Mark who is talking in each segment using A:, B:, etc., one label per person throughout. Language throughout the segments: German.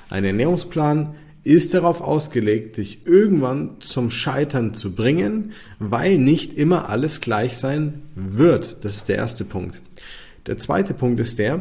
A: Ein Ernährungsplan ist darauf ausgelegt, dich irgendwann zum Scheitern zu bringen, weil nicht immer alles gleich sein wird. Das ist der erste Punkt. Der zweite Punkt ist der,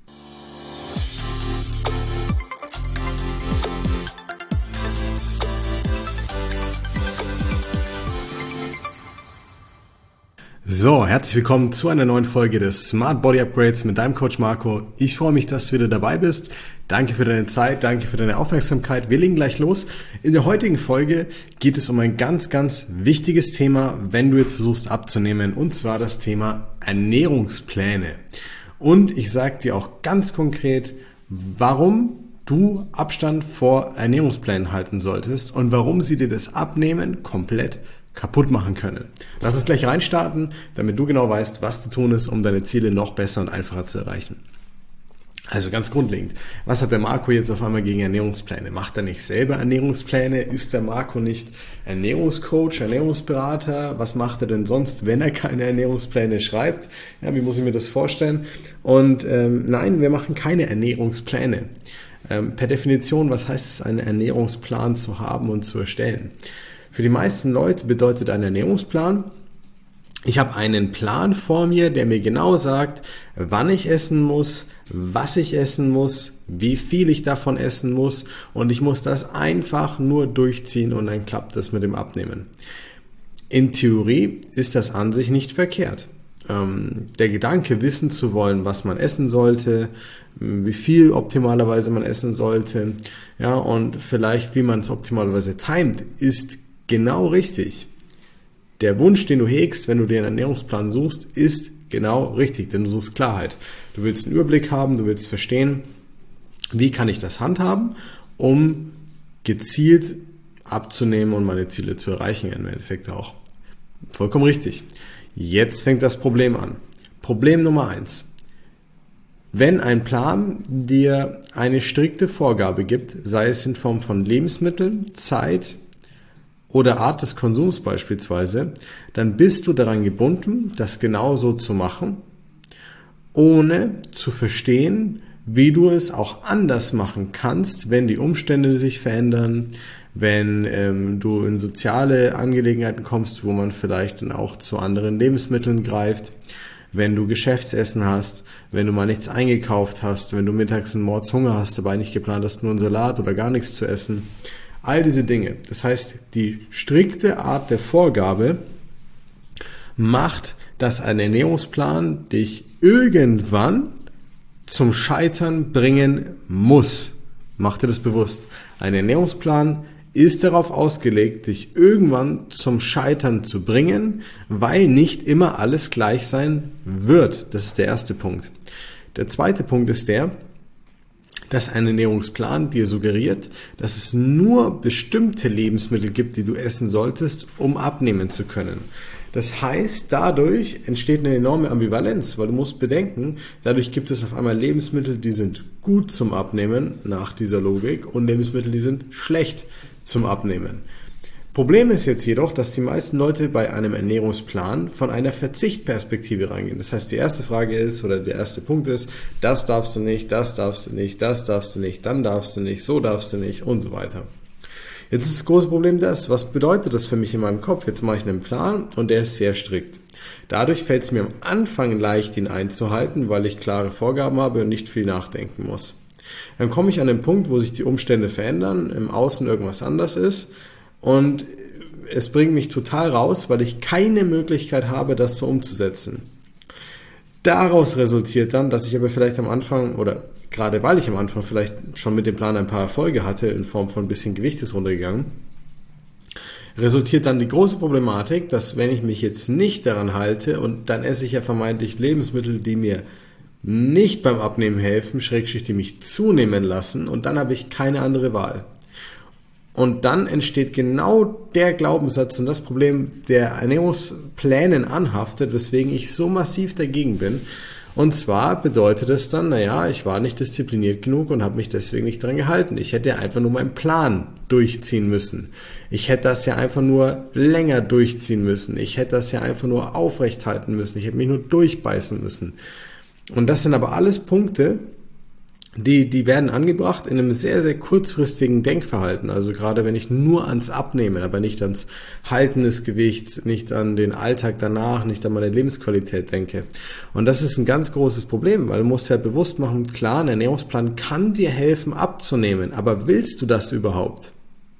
A: so, herzlich willkommen zu einer neuen Folge des Smart Body Upgrades mit deinem Coach Marco. Ich freue mich, dass du wieder dabei bist. Danke für deine Zeit, danke für deine Aufmerksamkeit. Wir legen gleich los. In der heutigen Folge geht es um ein ganz, ganz wichtiges Thema, wenn du jetzt versuchst abzunehmen, und zwar das Thema Ernährungspläne. Und ich sage dir auch ganz konkret, warum du Abstand vor Ernährungsplänen halten solltest und warum sie dir das Abnehmen komplett kaputt machen können. Lass uns gleich reinstarten, damit du genau weißt, was zu tun ist, um deine Ziele noch besser und einfacher zu erreichen. Also ganz grundlegend, was hat der Marco jetzt auf einmal gegen Ernährungspläne? Macht er nicht selber Ernährungspläne? Ist der Marco nicht Ernährungscoach, Ernährungsberater? Was macht er denn sonst, wenn er keine Ernährungspläne schreibt? Ja, wie muss ich mir das vorstellen? Und nein, wir machen keine Ernährungspläne. Per Definition, was heißt es, einen Ernährungsplan zu haben und zu erstellen? Für die meisten Leute bedeutet ein Ernährungsplan, ich habe einen Plan vor mir, der mir genau sagt, wann ich essen muss, was ich essen muss, wie viel ich davon essen muss, und ich muss das einfach nur durchziehen und dann klappt das mit dem Abnehmen. In Theorie ist das an sich nicht verkehrt. Der Gedanke, wissen zu wollen, was man essen sollte, wie viel optimalerweise man essen sollte, ja, und vielleicht wie man es optimalerweise timet, ist genau richtig. Der Wunsch, den du hegst, wenn du dir einen Ernährungsplan suchst, ist genau richtig, denn du suchst Klarheit. Du willst einen Überblick haben, du willst verstehen, wie kann ich das handhaben, um gezielt abzunehmen und meine Ziele zu erreichen, im Endeffekt auch. Vollkommen richtig. Jetzt fängt das Problem an. Problem Nummer 1. Wenn ein Plan dir eine strikte Vorgabe gibt, sei es in Form von Lebensmitteln, Zeit oder Art des Konsums beispielsweise, dann bist du daran gebunden, das genauso zu machen, ohne zu verstehen, wie du es auch anders machen kannst, wenn die Umstände sich verändern, wenn du in soziale Angelegenheiten kommst, wo man vielleicht dann auch zu anderen Lebensmitteln greift, wenn du Geschäftsessen hast, wenn du mal nichts eingekauft hast, wenn du mittags einen Mordshunger hast, dabei nicht geplant hast, nur einen Salat oder gar nichts zu essen. All diese Dinge. Das heißt, die strikte Art der Vorgabe macht, dass ein Ernährungsplan dich irgendwann zum Scheitern bringen muss. Mach dir das bewusst. Ein Ernährungsplan ist darauf ausgelegt, dich irgendwann zum Scheitern zu bringen, weil nicht immer alles gleich sein wird. Das ist der erste Punkt. Der zweite Punkt ist der, dass ein Ernährungsplan dir suggeriert, dass es nur bestimmte Lebensmittel gibt, die du essen solltest, um abnehmen zu können. Das heißt, dadurch entsteht eine enorme Ambivalenz, weil du musst bedenken, dadurch gibt es auf einmal Lebensmittel, die sind gut zum Abnehmen, nach dieser Logik, und Lebensmittel, die sind schlecht zum Abnehmen. Problem ist jetzt jedoch, dass die meisten Leute bei einem Ernährungsplan von einer Verzichtperspektive reingehen. Das heißt, die erste Frage ist, oder der erste Punkt ist, das darfst du nicht, das darfst du nicht, das darfst du nicht, dann darfst du nicht, so darfst du nicht und so weiter. Jetzt ist das große Problem das, was bedeutet das für mich in meinem Kopf? Jetzt mache ich einen Plan und der ist sehr strikt. Dadurch fällt es mir am Anfang leicht, ihn einzuhalten, weil ich klare Vorgaben habe und nicht viel nachdenken muss. Dann komme ich an den Punkt, wo sich die Umstände verändern, im Außen irgendwas anders ist, und es bringt mich total raus, weil ich keine Möglichkeit habe, das so umzusetzen. Daraus resultiert dann, dass ich aber vielleicht am Anfang, oder gerade weil ich am Anfang vielleicht schon mit dem Plan ein paar Erfolge hatte, in Form von ein bisschen Gewicht ist runtergegangen, resultiert dann die große Problematik, dass wenn ich mich jetzt nicht daran halte, und dann esse ich ja vermeintlich Lebensmittel, die mir nicht beim Abnehmen helfen, Schrägstrich, die mich zunehmen lassen, und dann habe ich keine andere Wahl. Und dann entsteht genau der Glaubenssatz und das Problem, der Ernährungsplänen anhaftet, weswegen ich so massiv dagegen bin. Und zwar bedeutet es dann, ich war nicht diszipliniert genug und habe mich deswegen nicht dran gehalten. Ich hätte ja einfach nur meinen Plan durchziehen müssen. Ich hätte das ja einfach nur länger durchziehen müssen. Ich hätte das ja einfach nur aufrecht halten müssen. Ich hätte mich nur durchbeißen müssen. Und das sind aber alles Punkte, die werden angebracht in einem sehr, sehr kurzfristigen Denkverhalten. Also gerade wenn ich nur ans Abnehmen, aber nicht ans Halten des Gewichts, nicht an den Alltag danach, nicht an meine Lebensqualität denke. Und das ist ein ganz großes Problem, weil du musst ja bewusst machen, klar, ein Ernährungsplan kann dir helfen abzunehmen, aber willst du das überhaupt?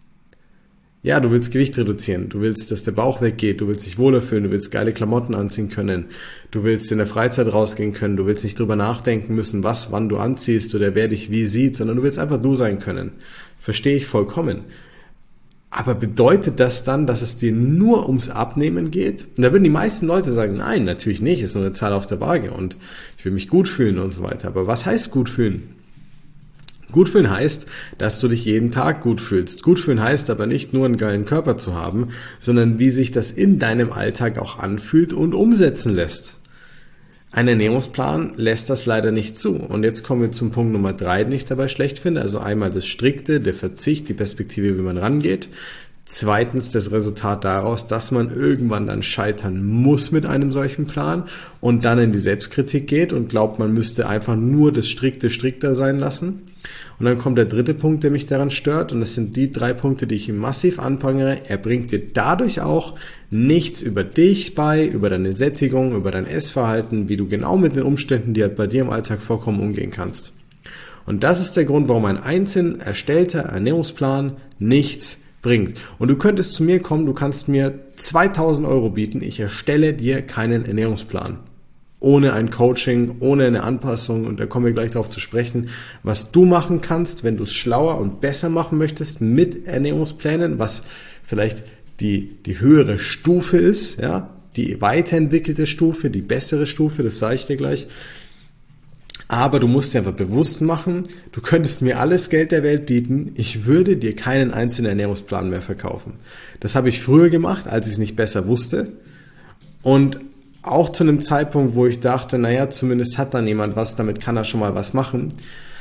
A: Ja, du willst Gewicht reduzieren, du willst, dass der Bauch weggeht, du willst dich wohler fühlen, du willst geile Klamotten anziehen können, du willst in der Freizeit rausgehen können, du willst nicht drüber nachdenken müssen, wann du anziehst oder wer dich wie sieht, sondern du willst einfach du sein können. Verstehe ich vollkommen. Aber bedeutet das dann, dass es dir nur ums Abnehmen geht? Und da würden die meisten Leute sagen, nein, natürlich nicht, ist nur eine Zahl auf der Waage und ich will mich gut fühlen und so weiter. Aber was heißt gut fühlen? Gut fühlen heißt, dass du dich jeden Tag gut fühlst. Gut fühlen heißt aber nicht nur einen geilen Körper zu haben, sondern wie sich das in deinem Alltag auch anfühlt und umsetzen lässt. Ein Ernährungsplan lässt das leider nicht zu. Und jetzt kommen wir zum Punkt Nummer 3, den ich dabei schlecht finde. Also einmal das Strikte, der Verzicht, die Perspektive, wie man rangeht. Zweitens das Resultat daraus, dass man irgendwann dann scheitern muss mit einem solchen Plan und dann in die Selbstkritik geht und glaubt, man müsste einfach nur das Strikte strikter sein lassen. Und dann kommt der dritte Punkt, der mich daran stört, und das sind die 3 Punkte, die ich ihm massiv anprangere. Er bringt dir dadurch auch nichts über dich bei, über deine Sättigung, über dein Essverhalten, wie du genau mit den Umständen, die halt bei dir im Alltag vorkommen, umgehen kannst. Und das ist der Grund, warum ein einzeln erstellter Ernährungsplan nichts bringt. Und du könntest zu mir kommen, du kannst mir 2.000 € bieten, ich erstelle dir keinen Ernährungsplan. Ohne ein Coaching, ohne eine Anpassung, und da kommen wir gleich darauf zu sprechen, was du machen kannst, wenn du es schlauer und besser machen möchtest mit Ernährungsplänen, was vielleicht die höhere Stufe ist, ja, die weiterentwickelte Stufe, die bessere Stufe, das sage ich dir gleich. Aber du musst dir einfach bewusst machen, du könntest mir alles Geld der Welt bieten, ich würde dir keinen einzelnen Ernährungsplan mehr verkaufen. Das habe ich früher gemacht, als ich es nicht besser wusste. Und auch zu einem Zeitpunkt, wo ich dachte, naja, zumindest hat dann jemand was, damit kann er schon mal was machen.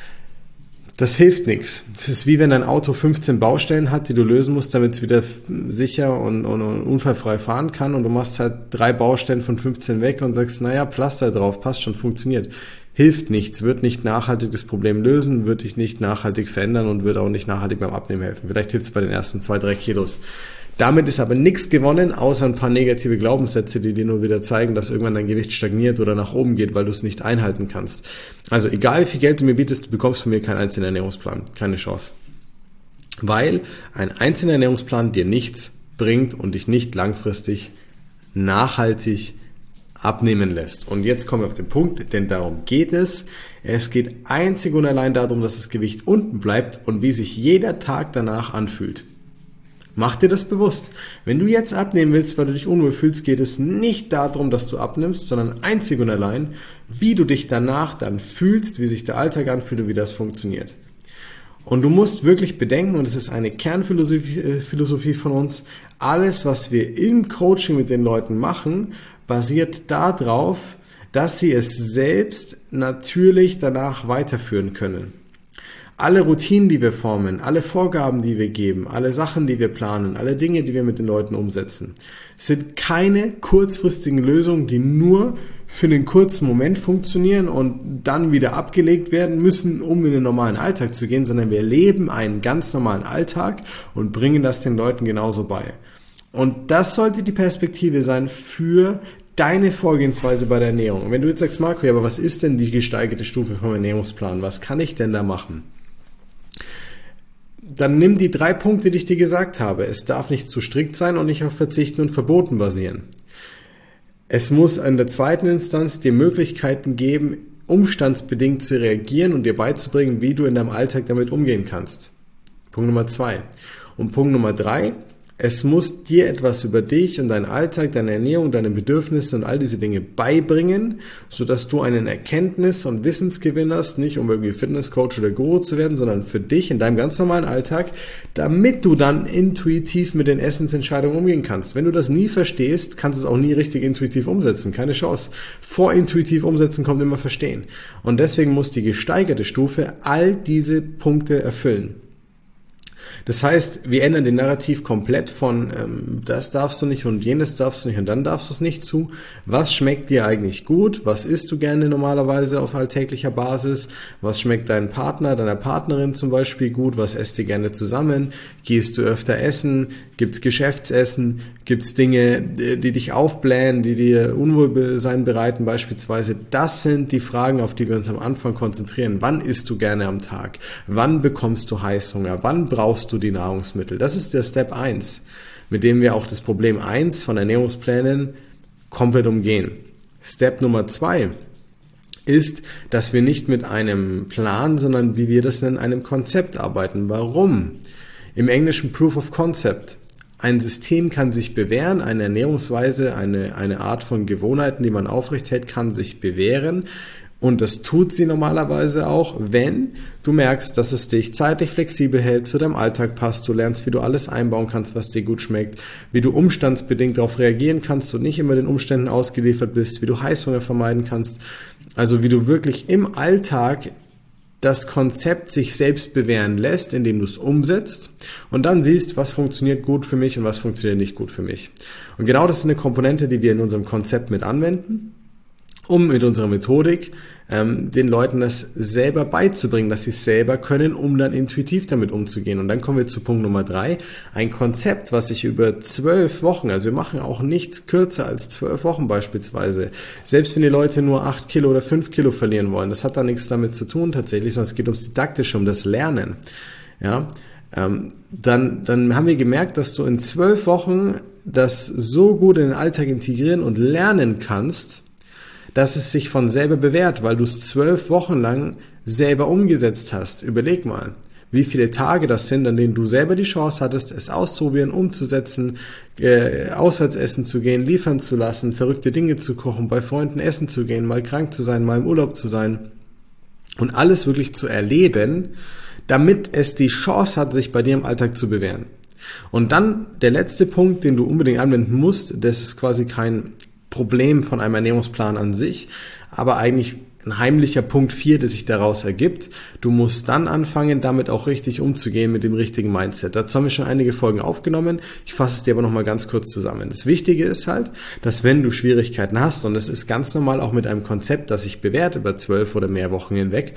A: Das hilft nichts. Das ist wie wenn dein Auto 15 Baustellen hat, die du lösen musst, damit es wieder sicher und unfallfrei fahren kann. Und du machst halt 3 Baustellen von 15 weg und sagst, naja, Pflaster drauf, passt schon, funktioniert. Hilft nichts, wird nicht nachhaltig das Problem lösen, wird dich nicht nachhaltig verändern und wird auch nicht nachhaltig beim Abnehmen helfen. Vielleicht hilft es bei den ersten 2-3 Kilos. Damit ist aber nichts gewonnen, außer ein paar negative Glaubenssätze, die dir nur wieder zeigen, dass irgendwann dein Gewicht stagniert oder nach oben geht, weil du es nicht einhalten kannst. Also egal wie viel Geld du mir bietest, du bekommst von mir keinen einzelnen Ernährungsplan. Keine Chance. Weil ein einzelner Ernährungsplan dir nichts bringt und dich nicht langfristig nachhaltig abnehmen lässt. Und jetzt kommen wir auf den Punkt, denn darum geht es. Es geht einzig und allein darum, dass das Gewicht unten bleibt und wie sich jeder Tag danach anfühlt. Mach dir das bewusst. Wenn du jetzt abnehmen willst, weil du dich unwohl fühlst, geht es nicht darum, dass du abnimmst, sondern einzig und allein, wie du dich danach dann fühlst, wie sich der Alltag anfühlt und wie das funktioniert. Und du musst wirklich bedenken, und es ist eine Kernphilosophie von uns, alles, was wir im Coaching mit den Leuten machen, basiert darauf, dass sie es selbst natürlich danach weiterführen können. Alle Routinen, die wir formen, alle Vorgaben, die wir geben, alle Sachen, die wir planen, alle Dinge, die wir mit den Leuten umsetzen, sind keine kurzfristigen Lösungen, die nur für einen kurzen Moment funktionieren und dann wieder abgelegt werden müssen, um in den normalen Alltag zu gehen, sondern wir leben einen ganz normalen Alltag und bringen das den Leuten genauso bei. Und das sollte die Perspektive sein für deine Vorgehensweise bei der Ernährung. Und wenn du jetzt sagst, Marco, ja, aber was ist denn die gesteigerte Stufe vom Ernährungsplan? Was kann ich denn da machen? Dann nimm die 3 Punkte, die ich dir gesagt habe. Es darf nicht zu strikt sein und nicht auf Verzichten und Verboten basieren. Es muss in der zweiten Instanz dir Möglichkeiten geben, umstandsbedingt zu reagieren und dir beizubringen, wie du in deinem Alltag damit umgehen kannst. Punkt Nummer 2. Und Punkt Nummer 3, es muss dir etwas über dich und deinen Alltag, deine Ernährung, deine Bedürfnisse und all diese Dinge beibringen, sodass du einen Erkenntnis- und Wissensgewinn hast, nicht um irgendwie Fitnesscoach oder Guru zu werden, sondern für dich in deinem ganz normalen Alltag, damit du dann intuitiv mit den Essensentscheidungen umgehen kannst. Wenn du das nie verstehst, kannst du es auch nie richtig intuitiv umsetzen. Keine Chance. Vor intuitiv umsetzen kommt immer Verstehen. Und deswegen muss die gesteigerte Stufe all diese Punkte erfüllen. Das heißt, wir ändern den Narrativ komplett von das darfst du nicht und jenes darfst du nicht und dann darfst du es nicht zu. Was schmeckt dir eigentlich gut? Was isst du gerne normalerweise auf alltäglicher Basis? Was schmeckt deinem Partner, deiner Partnerin zum Beispiel gut? Was esst ihr gerne zusammen? Gehst du öfter essen? Gibt's Geschäftsessen? Gibt's Dinge, die dich aufblähen, die dir Unwohlsein bereiten beispielsweise? Das sind die Fragen, auf die wir uns am Anfang konzentrieren. Wann isst du gerne am Tag? Wann bekommst du Heißhunger? Wann brauchst du die Nahrungsmittel? Das ist der Step 1, mit dem wir auch das Problem 1 von Ernährungsplänen komplett umgehen. Step Nummer 2 ist, dass wir nicht mit einem Plan, sondern wie wir das nennen, einem Konzept arbeiten. Warum? Im Englischen Proof of Concept. Ein System kann sich bewähren, eine Ernährungsweise, eine Art von Gewohnheiten, die man aufrechterhält, kann sich bewähren. Und das tut sie normalerweise auch, wenn du merkst, dass es dich zeitlich flexibel hält, zu deinem Alltag passt, du lernst, wie du alles einbauen kannst, was dir gut schmeckt, wie du umstandsbedingt darauf reagieren kannst und nicht immer den Umständen ausgeliefert bist, wie du Heißhunger vermeiden kannst. Also wie du wirklich im Alltag das Konzept sich selbst bewähren lässt, indem du es umsetzt und dann siehst, was funktioniert gut für mich und was funktioniert nicht gut für mich. Und genau das ist eine Komponente, die wir in unserem Konzept mit anwenden, um mit unserer Methodik den Leuten das selber beizubringen, dass sie es selber können, um dann intuitiv damit umzugehen. Und dann kommen wir zu Punkt Nummer 3. Ein Konzept, was sich über 12 Wochen, also wir machen auch nichts kürzer als 12 Wochen beispielsweise, selbst wenn die Leute nur 8 Kilo oder 5 Kilo verlieren wollen, das hat da nichts damit zu tun tatsächlich, sondern es geht ums Didaktische, um das Lernen. Ja, dann haben wir gemerkt, dass du in 12 Wochen das so gut in den Alltag integrieren und lernen kannst, dass es sich von selber bewährt, weil du es 12 Wochen lang selber umgesetzt hast. Überleg mal, wie viele Tage das sind, an denen du selber die Chance hattest, es auszuprobieren, umzusetzen, auswärts essen zu gehen, liefern zu lassen, verrückte Dinge zu kochen, bei Freunden essen zu gehen, mal krank zu sein, mal im Urlaub zu sein und alles wirklich zu erleben, damit es die Chance hat, sich bei dir im Alltag zu bewähren. Und dann der letzte Punkt, den du unbedingt anwenden musst, das ist quasi kein Problem von einem Ernährungsplan an sich, aber eigentlich ein heimlicher Punkt 4, der sich daraus ergibt. Du musst dann anfangen, damit auch richtig umzugehen mit dem richtigen Mindset. Dazu haben wir schon einige Folgen aufgenommen. Ich fasse es dir aber nochmal ganz kurz zusammen. Das Wichtige ist halt, dass wenn du Schwierigkeiten hast, und das ist ganz normal auch mit einem Konzept, das sich bewährt über 12 oder mehr Wochen hinweg,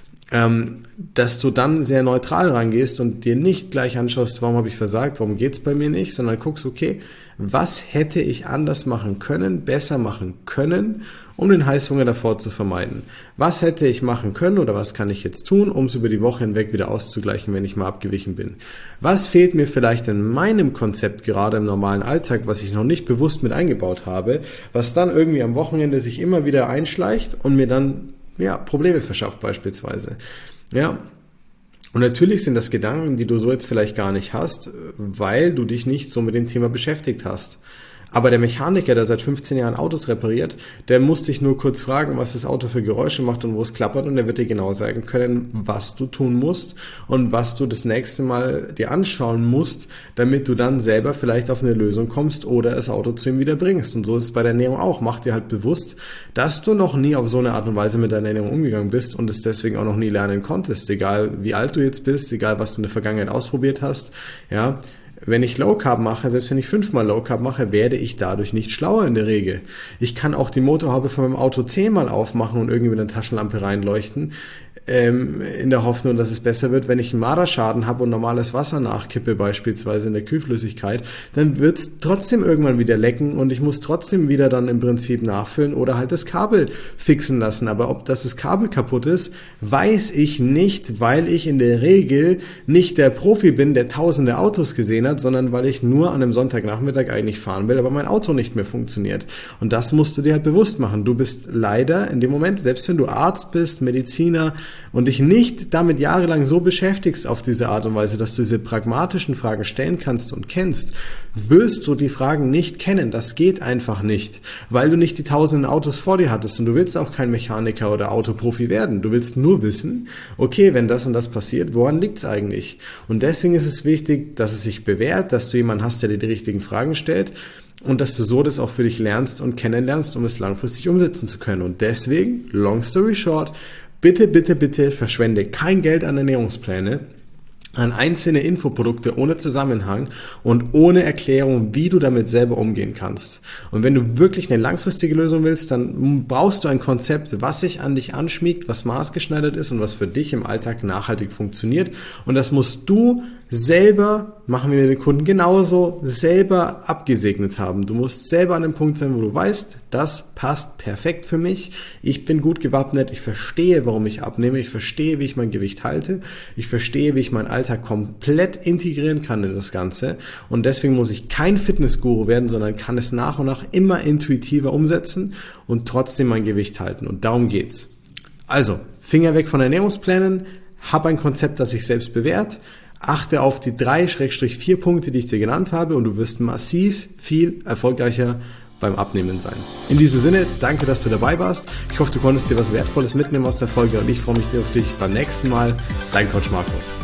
A: dass du dann sehr neutral rangehst und dir nicht gleich anschaust, warum habe ich versagt, warum geht's bei mir nicht, sondern guckst, okay, was hätte ich anders machen können, besser machen können, um den Heißhunger davor zu vermeiden? Was hätte ich machen können oder was kann ich jetzt tun, um es über die Woche hinweg wieder auszugleichen, wenn ich mal abgewichen bin? Was fehlt mir vielleicht in meinem Konzept gerade im normalen Alltag, was ich noch nicht bewusst mit eingebaut habe, was dann irgendwie am Wochenende sich immer wieder einschleicht und mir dann Probleme verschafft beispielsweise. Ja. Und natürlich sind das Gedanken, die du so jetzt vielleicht gar nicht hast, weil du dich nicht so mit dem Thema beschäftigt hast. Aber der Mechaniker, der seit 15 Jahren Autos repariert, der muss dich nur kurz fragen, was das Auto für Geräusche macht und wo es klappert, und der wird dir genau sagen können, was du tun musst und was du das nächste Mal dir anschauen musst, damit du dann selber vielleicht auf eine Lösung kommst oder das Auto zu ihm wieder bringst. Und so ist es bei der Ernährung auch. Mach dir halt bewusst, dass du noch nie auf so eine Art und Weise mit deiner Ernährung umgegangen bist und es deswegen auch noch nie lernen konntest, egal wie alt du jetzt bist, egal was du in der Vergangenheit ausprobiert hast, ja. Wenn ich Low Carb mache, selbst wenn ich 5-mal Low Carb mache, werde ich dadurch nicht schlauer in der Regel. Ich kann auch die Motorhaube von meinem Auto 10-mal aufmachen und irgendwie mit einer Taschenlampe reinleuchten, in der Hoffnung, dass es besser wird. Wenn ich einen Marderschaden habe und normales Wasser nachkippe, beispielsweise in der Kühlflüssigkeit, dann wird es trotzdem irgendwann wieder lecken und ich muss trotzdem wieder dann im Prinzip nachfüllen oder halt das Kabel fixen lassen. Aber ob das Kabel kaputt ist, weiß ich nicht, weil ich in der Regel nicht der Profi bin, der tausende Autos gesehen hat, sondern weil ich nur an einem Sonntagnachmittag eigentlich fahren will, aber mein Auto nicht mehr funktioniert. Und das musst du dir halt bewusst machen. Du bist leider in dem Moment, selbst wenn du Arzt bist, Mediziner und dich nicht damit jahrelang so beschäftigst auf diese Art und Weise, dass du diese pragmatischen Fragen stellen kannst und kennst, wirst du die Fragen nicht kennen. Das geht einfach nicht, weil du nicht die tausenden Autos vor dir hattest und du willst auch kein Mechaniker oder Autoprofi werden. Du willst nur wissen, okay, wenn das und das passiert, woran liegt es eigentlich? Und deswegen ist es wichtig, dass es sich bewährt, dass du jemanden hast, der dir die richtigen Fragen stellt und dass du so das auch für dich lernst und kennenlernst, um es langfristig umsetzen zu können. Und deswegen, long story short, bitte, bitte, bitte verschwende kein Geld an Ernährungspläne, an einzelne Infoprodukte ohne Zusammenhang und ohne Erklärung, wie du damit selber umgehen kannst. Und wenn du wirklich eine langfristige Lösung willst, dann brauchst du ein Konzept, was sich an dich anschmiegt, was maßgeschneidert ist und was für dich im Alltag nachhaltig funktioniert. Und das musst du selber, machen wir mit den Kunden genauso, selber abgesegnet haben. Du musst selber an dem Punkt sein, wo du weißt, das passt perfekt für mich. Ich bin gut gewappnet, ich verstehe, warum ich abnehme, ich verstehe, wie ich mein Gewicht halte, ich verstehe, wie ich meinen Alltag komplett integrieren kann in das Ganze. Und deswegen muss ich kein Fitnessguru werden, sondern kann es nach und nach immer intuitiver umsetzen und trotzdem mein Gewicht halten. Und darum geht's. Also, Finger weg von Ernährungsplänen, hab ein Konzept, das sich selbst bewährt, achte auf die 3-4 Punkte, die ich dir genannt habe und du wirst massiv viel erfolgreicher beim Abnehmen sein. In diesem Sinne, danke, dass du dabei warst. Ich hoffe, du konntest dir was Wertvolles mitnehmen aus der Folge und ich freue mich auf dich beim nächsten Mal. Dein Coach Marco.